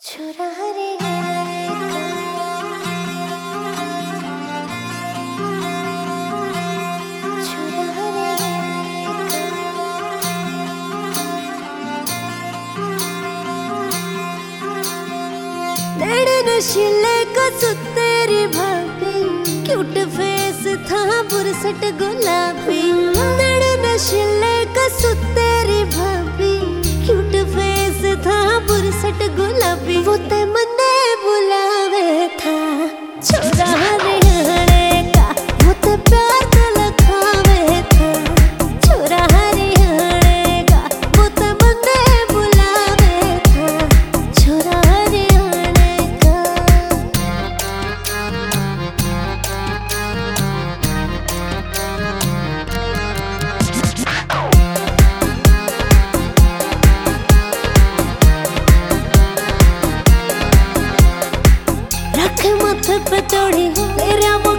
छुरा रे नशीले का तेरी भाभी क्यूट फेस था बुरसट गुलाबी नशीले का तेरी भाभी क्यूट फेस था बुरसट गुलाबी वो ते मने बुलावे था छोरा हरियाणे का वो ते प्यार तो लखावे था छोरा हरियाणे का वो ते मने बुलावे था छोरा माथे पे चढ़ी तेरा